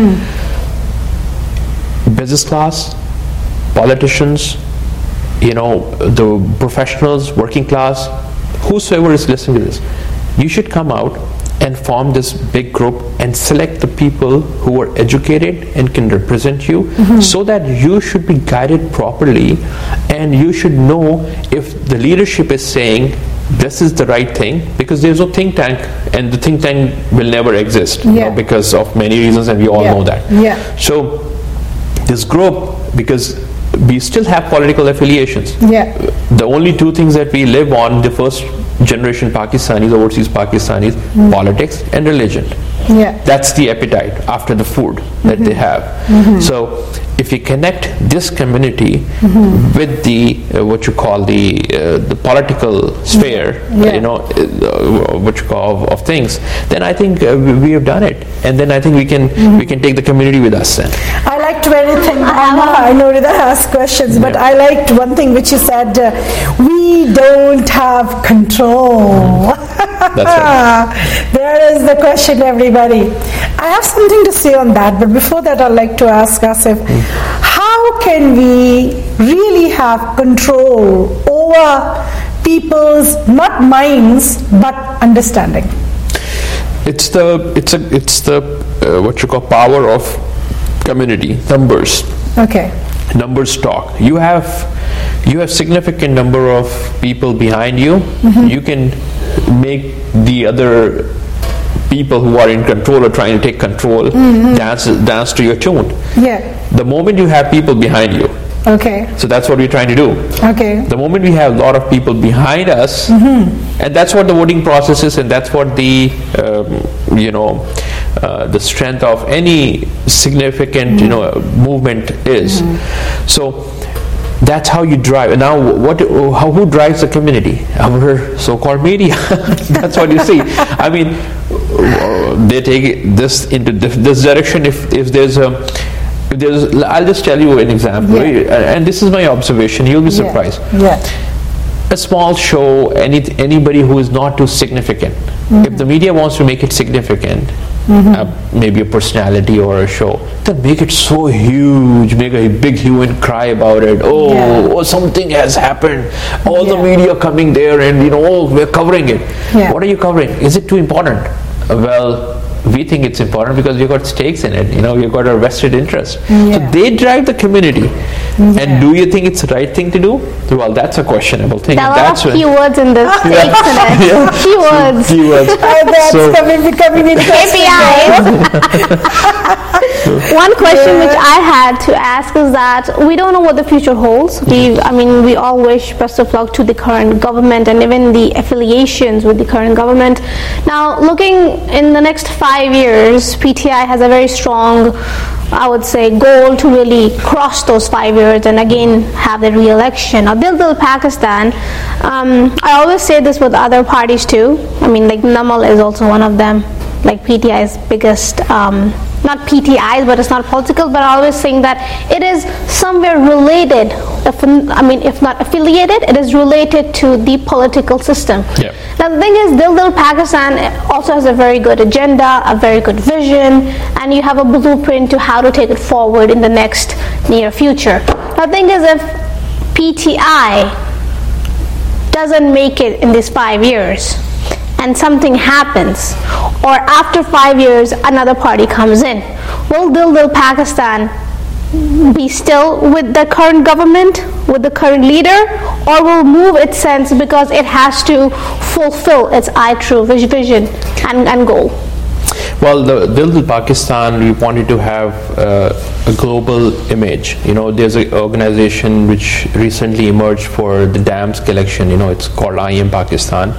Business class, politicians, the professionals, working class, whosoever is listening to this, you should come out and form this big group and select the people who are educated and can represent you, so that you should be guided properly, and you should know if the leadership is saying this is the right thing, because there's no think tank, and the think tank will never exist because of many reasons, and we all know that. So this group, because we still have political affiliations. The only two things that we live on, the first generation Pakistanis, overseas Pakistanis, politics and religion. That's the appetite after the food that they have. So if you connect this community with the what you call the political sphere, what you call of things, then I think we have done it, and then I think we can take the community with us. Then I liked anything. I know Rida has questions, but I liked one thing which you said: we don't have control. That's right. There is the question, everybody. I have something to say on that, but before that, I'd like to ask Asif, how can we really have control over people's, not minds, but understanding? It's the what you call power of community, numbers. Okay. Numbers talk. You have significant number of people behind you. You can make the other people who are in control or trying to take control dance to your tune. The moment you have people behind you, so that's what we're trying to do. The moment we have a lot of people behind us, and that's what the voting process is, and that's what the the strength of any significant movement is. So that's how you drive. And now, who drives the community? Our so-called media. That's what you see. I mean, they take this into this direction. If there's I'll just tell you an example, and this is my observation. You'll be surprised. A small show, anybody who is not too significant. If the media wants to make it significant, maybe a personality or a show, then make it so huge, make a big hue and cry about it. Oh, something has happened. All the media coming there, and we're covering it. What are you covering? Is it too important? Well, we think it's important because we've got stakes in it. We've got a vested interest. So they drive the community. And do you think it's the right thing to do? Well, that's a questionable thing. There are a lot of keywords in this. Keywords. That's becoming interesting. One question which I had to ask is that we don't know what the future holds. We all wish best of luck to the current government and even the affiliations with the current government. Now, looking in the next 5 years, PTI has a very strong, I would say, goal to really cross those 5 years and again have the re-election. Now, Dil Pakistan, I always say this with other parties too. Like Namal is also one of them, like PTI's biggest, not PTI's, but it's not political, but I always saying that it is somewhere related, if not affiliated, it is related to the political system. Now the thing is, Dil Pakistan also has a very good agenda, a very good vision, and you have a blueprint to how to take it forward in the next near future. Now the thing is, if PTI doesn't make it in these 5 years and something happens, or after 5 years another party comes in, will Dil Pakistan be still with the current government, with the current leader, or will move its sense because it has to fulfill its true vision and goal? Well, the Dil Pakistan, we wanted to have a global image. There's an organization which recently emerged for the dams collection. It's called I Am Pakistan.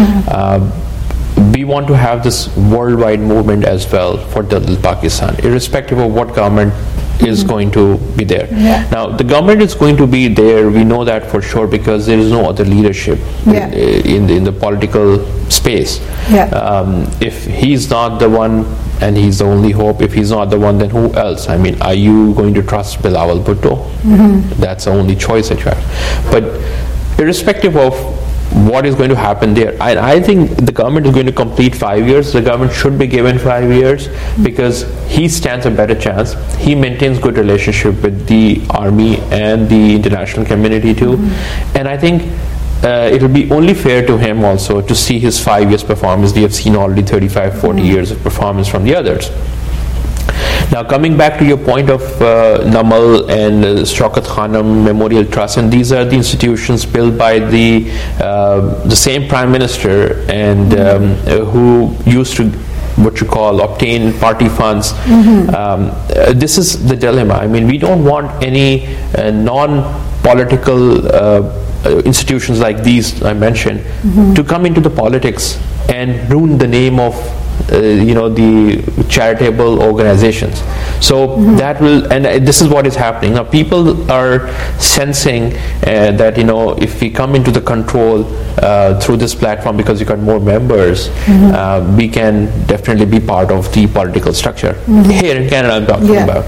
We want to have this worldwide movement as well for Dil Pakistan, irrespective of what government is going to be there. Yeah. Now, the government is going to be there, we know that for sure, because there is no other leadership in the political space. Yeah. If he's not the one, and he's the only hope, if he's not the one, then who else? I mean, are you going to trust Bilawal Bhutto? That's the only choice that you have. But irrespective of what is going to happen there, I think the government is going to complete 5 years. The government should be given 5 years because he stands a better chance. He maintains good relationship with the army and the international community too. And I think it will be only fair to him also to see his 5 years performance. We have seen already 35-40 years of performance from the others. Now, coming back to your point of Namal and Shaukat Khanum Memorial Trust, and these are the institutions built by the same Prime Minister and who used to obtain party funds. This is the dilemma. I mean, we don't want any non-political institutions like these I mentioned to come into the politics and ruin the name of the charitable organizations. So that will, and this is what is happening now. People are sensing that if we come into the control through this platform, because you got more members, we can definitely be part of the political structure. Here in Canada, I'm talking about.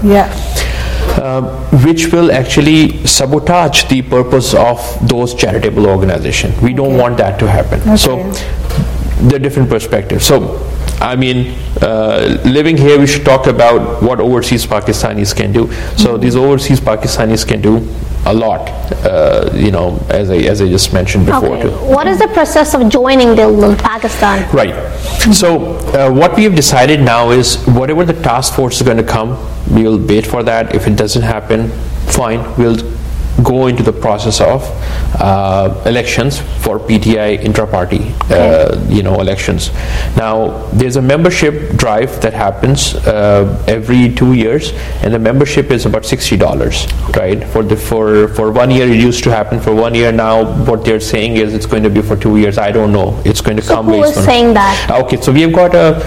Which will actually sabotage the purpose of those charitable organizations. We don't want that to happen. So there are different perspectives. So I mean, living here, we should talk about what overseas Pakistanis can do. So these overseas Pakistanis can do a lot, as I just mentioned before. Too. What is the process of joining Dil Pakistan? Right. So what we have decided now is whatever the task force is going to come, we will wait for that. If it doesn't happen, fine. We'll go into the process of elections for PTI intra-party, elections. Now, there's a membership drive that happens every 2 years, and the membership is about $60, right? For 1 year, it used to happen for 1 year. Now, what they're saying is it's going to be for 2 years. I don't know. It's going to come. Who is saying that? Okay, so we have got a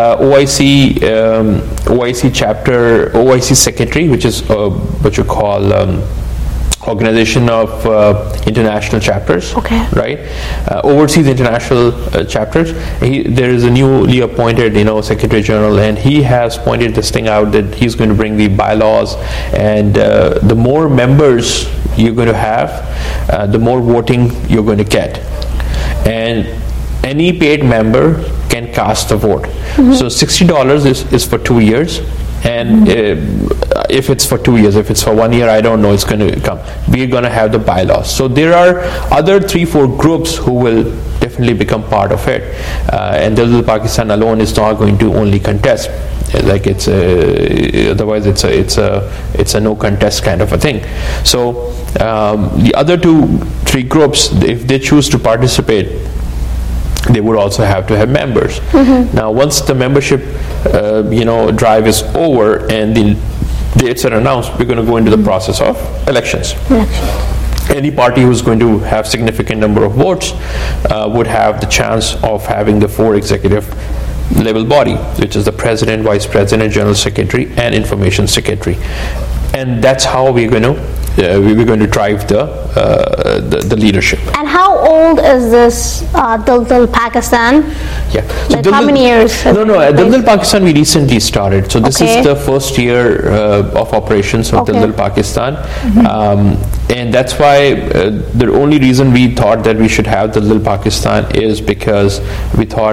OIC chapter, OIC secretary, which is what you call Organization of International Chapters, right? Overseas international chapters. There is a newly appointed, Secretary General, and he has pointed this thing out that he's going to bring the bylaws, and the more members you're going to have, the more voting you're going to get, and any paid member can cast a vote. So $60 is for 2 years. And if it's for 2 years, if it's for 1 year, I don't know, it's going to come. We're going to have the bylaws. So there are other 3-4 groups who will definitely become part of it. And Dil Pakistan alone is not going to only contest. Like otherwise it's a no contest kind of a thing. So the other 2-3 groups, if they choose to participate, they would also have to have members. Now, once the membership, drive is over and the dates are announced, we're going to go into the process of elections. Any party who's going to have significant number of votes would have the chance of having the 4 executive level body, which is the president, vice president, general secretary, and information secretary. And that's how we're going to drive the leadership. And how old is this Dil Pakistan? So how many years? Dil Pakistan we recently started. So this is the first year of operations of Dil Pakistan. And that's why the only reason we thought that we should have Dil Pakistan is because we thought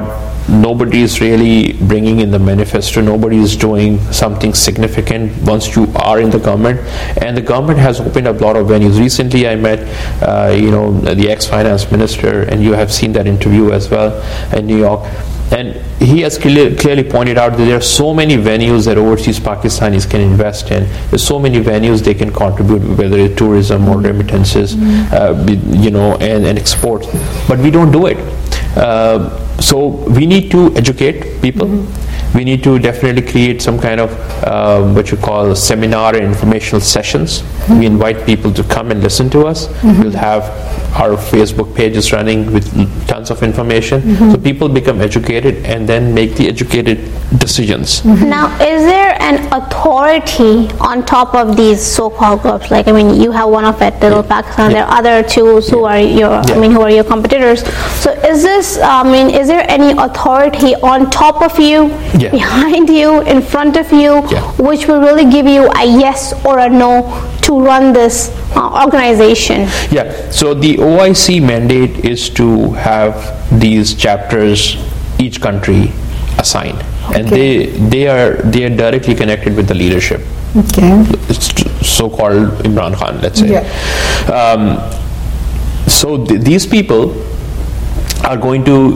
nobody is really bringing in the manifesto. Nobody is doing something significant once you are in the government. And the government has opened up a lot of venues. Recently, I met, the ex-finance minister, and you have seen that interview as well in New York. And he has clearly pointed out that there are so many venues that overseas Pakistanis can invest in. There's so many venues they can contribute, whether it's tourism or remittances, and exports. But we don't do it. So we need to educate people. We need to definitely create some kind of what you call seminar and informational sessions. We invite people to come and listen to us. We'll have our Facebook pages running with tons of information, so people become educated and then make the educated decisions. Now, is there an authority on top of these so-called groups? Like, I mean, you have one of it, Little Pakistan. There are other two who are your, who are your competitors. So, is this? Is there any authority on top of you, behind you, in front of you, which will really give you a yes or a no to run this organization? So the OIC mandate is to have these chapters, each country assigned, and they are directly connected with the leadership. It's so-called Imran Khan, let's say. So these people are going to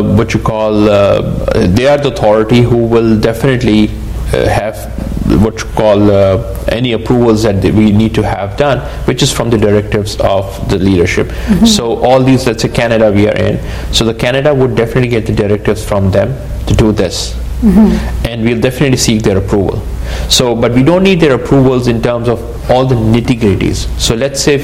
they are the authority who will definitely have what you call any approvals that we need to have done, which is from the directives of the leadership. So all these, let's say Canada we are in, so the Canada would definitely get the directives from them to do this, and we'll definitely seek their approval. So, but we don't need their approvals in terms of all the nitty-gritties. So let's say if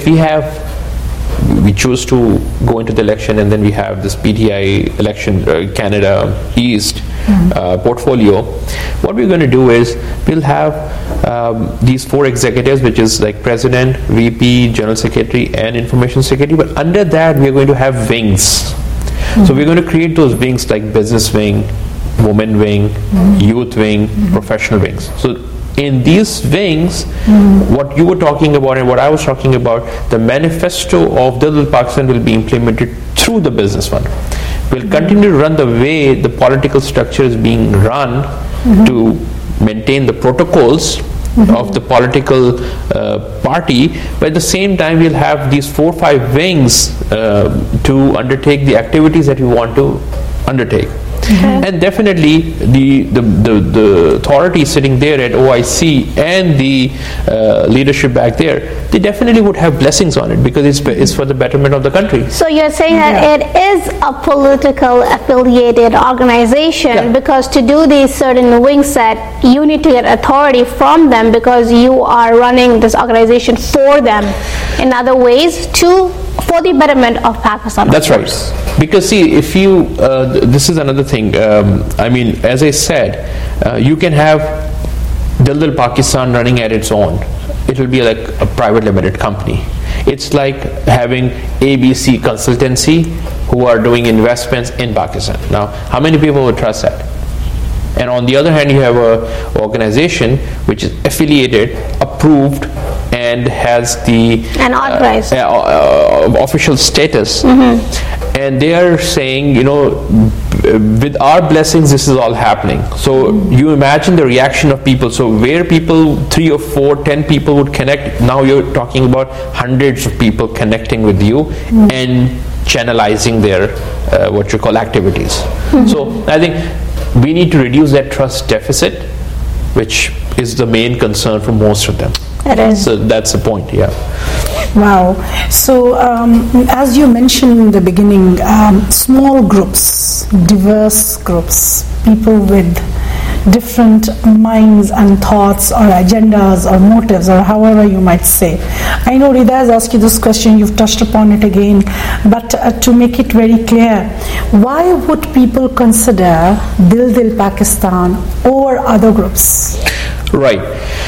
we choose to go into the election, and then we have this PTI election, Canada East portfolio. What we're going to do is we'll have these 4 executives, which is like President, VP, General Secretary, and Information Secretary. But under that, we're going to have wings. So we're going to create those wings like business wing, women wing, youth wing, professional wings. So in these wings, what you were talking about and what I was talking about, the manifesto of Little Pakistan will be implemented through the business one. We'll continue to run the way the political structure is being run to maintain the protocols of the political party, but at the same time we'll have these 4 or 5 wings to undertake the activities that we want to undertake. And definitely the authority sitting there at OIC and the leadership back there, they definitely would have blessings on it, because it's for the betterment of the country. So you're saying that it is a political affiliated organization, because to do these certain wings set, you need to get authority from them, because you are running this organization for them in other ways for the betterment of Pakistan. That's right. Because see, if you, this is another thing, as I said, you can have Little Pakistan running at its own. It will be like a private limited company. It's like having ABC Consultancy who are doing investments in Pakistan. Now, how many people would trust that? And on the other hand, you have an organization which is affiliated, approved, and has the official status, and they are saying, with our blessings this is all happening. So you imagine the reaction of people. So where people 3 or 4, 10 people would connect, now you're talking about hundreds of people connecting with you and channelizing their what you call activities. So I think we need to reduce that trust deficit, which is the main concern for most of them. It is. So that's the point, Wow. So as you mentioned in the beginning, small groups, diverse groups, people with different minds and thoughts or agendas or motives, or however you might say. I know Rida has asked you this question, you've touched upon it again, but to make it very clear, why would people consider Dil Pakistan or other groups? Right.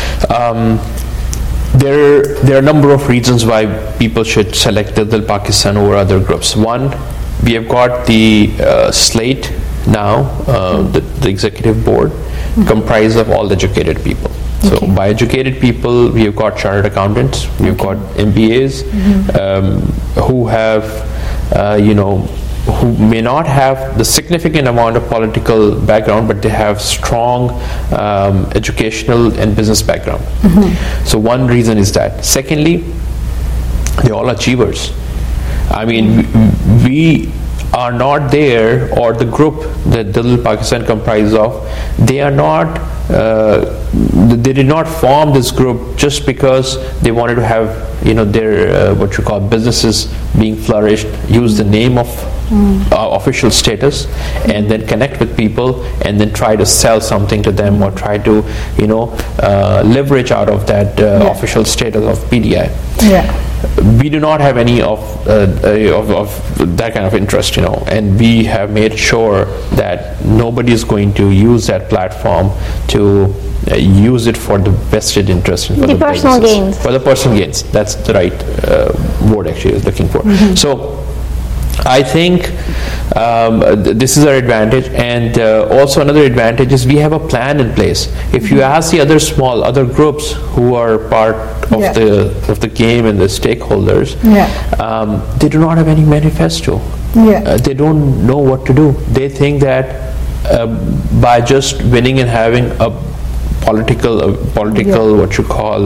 There are a number of reasons why people should select Dil Pakistan over other groups. One, we have got the slate now, the executive board, comprised of all educated people. So by educated people, we have got chartered accountants, we have got MBAs who have who may not have the significant amount of political background, but they have strong educational and business background. So one reason is that. Secondly, they're all achievers. I mean, we are not there, or the group that Dil Pakistan comprises of, they are not, they did not form this group just because they wanted to have, their what you call businesses being flourished, use the name of official status, and then connect with people, and then try to sell something to them, or try to, leverage out of that official status of PDI. We do not have any of that kind of interest, and we have made sure that nobody is going to use that platform to use it for the vested interest and for the personal businesses. gains. For the personal gains, that's the right word actually is looking for. So I think this is our advantage, and also another advantage is we have a plan in place. If you ask the other groups who are part of the game and the stakeholders, they do not have any manifesto. They don't know what to do. They think that by just winning and having a political what you call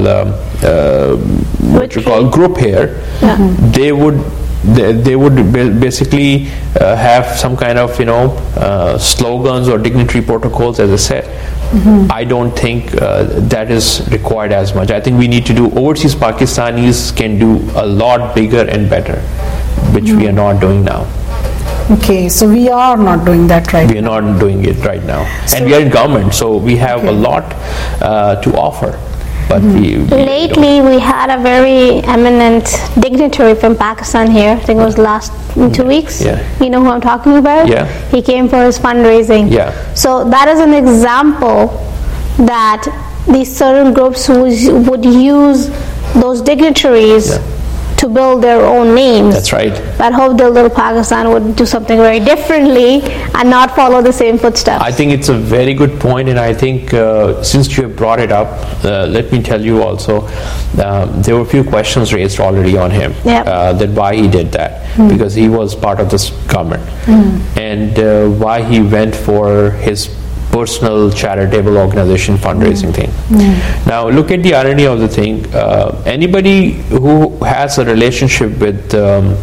group here, they would basically have some kind of slogans or dignitary protocols, as I said. I don't think that is required as much. I think we need to do, overseas Pakistanis can do a lot bigger and better, which we are not doing now. Okay, so we are not doing that right now. We are not doing it right now. And we are in government, so we have a lot to offer. But lately we had a very eminent dignitary from Pakistan here. I think it was last 2 weeks. You know who I'm talking about? He came for his fundraising. So that is an example that these certain groups would use those dignitaries to build their own names. That's right. But I hope Dil Pakistan would do something very differently and not follow the same footsteps. I think it's a very good point, and I think since you have brought it up, let me tell you also, there were a few questions raised already on him, that why he did that, because he was part of this government, and why he went for his personal charitable organization fundraising thing. Now look at the irony of the thing. Anybody who has a relationship with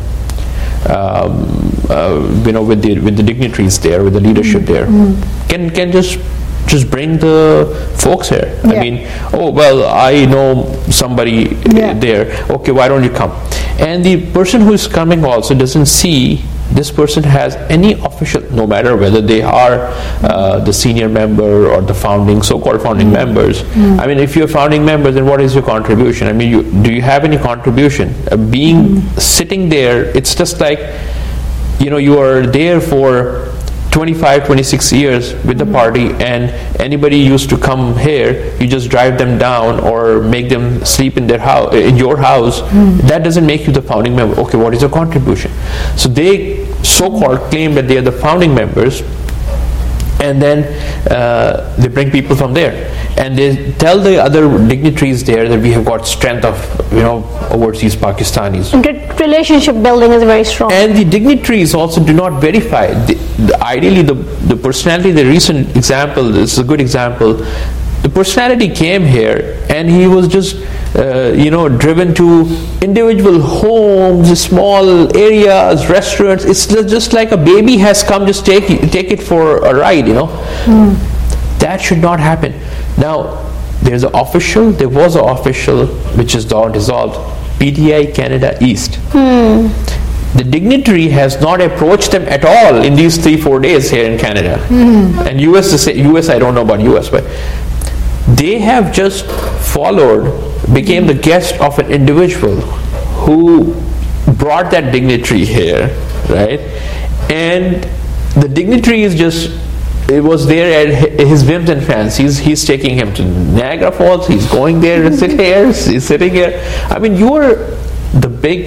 with the dignitaries there, with the leadership there, can just bring the folks here. I mean, oh well, I know somebody there, okay, why don't you come? And the person who is coming also doesn't see this person has any official, no matter whether they are the senior member or the so-called founding members. I mean, if you're a founding member, then what is your contribution? I mean, do you have any contribution? Sitting there, it's just like, you are there for 25, 26 years with the party, and anybody used to come here, you just drive them down or make them sleep in their house, in your house. That doesn't make you the founding member. Okay, what is your contribution? So they so-called claim that they are the founding members, and then they bring people from there, and they tell the other dignitaries there that we have got strength of overseas Pakistanis. Relationship building is very strong, and the dignitaries also do not verify. Ideally, the personality, the recent example, this is a good example. The personality came here, and he was just driven to individual homes, small areas, restaurants. It's just like a baby has come, just take it for a ride, That should not happen. Now, there was an official which is now dissolved, PDI Canada East. The dignitary has not approached them at all in these 3-4 days here in Canada. And US, I don't know about US, but they have just became the guest of an individual who brought that dignitary here, right? And the dignitary it was there at his whims and fancies. He's taking him to Niagara Falls, he's going there to sit here, he's sitting here. I mean, you are the big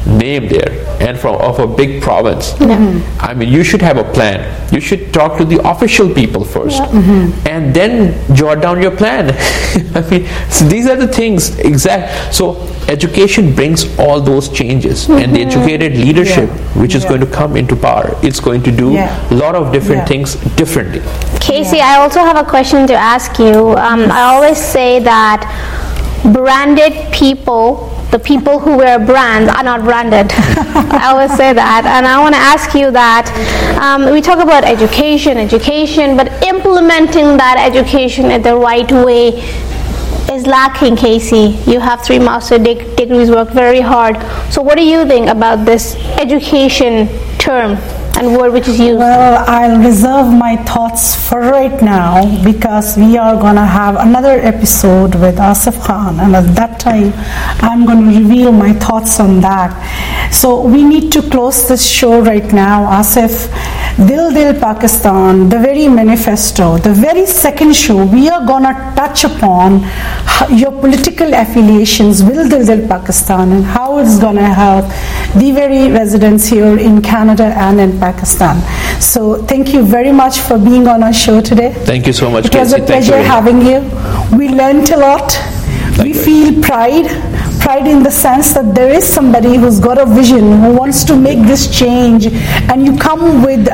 name there and of a big province. I mean, you should have a plan. You should talk to the official people first, and then jot down your plan. I mean, so these are the things So education brings all those changes, and the educated leadership, which is going to come into power, it's going to do a lot of different things differently. Casey, I also have a question to ask you. I always say that branded people, the people who wear brands, are not branded. I always say that, and I want to ask you that we talk about education, but implementing that education in the right way is lacking. Casey, you have 3 master degrees, worked very hard. So what do you think about this education term and word which is used? Well, I'll reserve my thoughts for right now, because we are going to have another episode with Asif Khan, and at that time I'm going to reveal my thoughts on that. So we need to close this show right now. Asif, Dil Pakistan, the very manifesto, the very second show, we are going to touch upon your political affiliations with Dil Pakistan and how it's going to help the very residents here in Canada and in Pakistan. So thank you very much for being on our show today. Thank you so much, It was a pleasure having you. We learned a lot. We feel pride in the sense that there is somebody who's got a vision, who wants to make this change, and you come with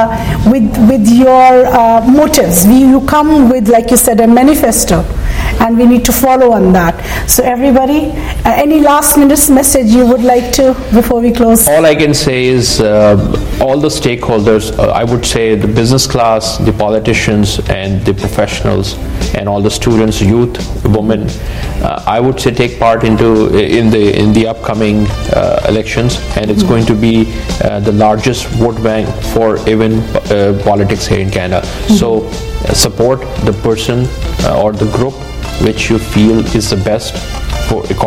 your motives. You come with, like you said, a manifesto, and we need to follow on that. So everybody, any last minute message you would like to before we close? All I can say is all the stakeholders, I would say the business class, the politicians, and the professionals, and all the students, youth, women, I would say take part in the upcoming elections, and it's going to be the largest vote bank for even politics here in Canada. So support the person or the group which you feel is the best for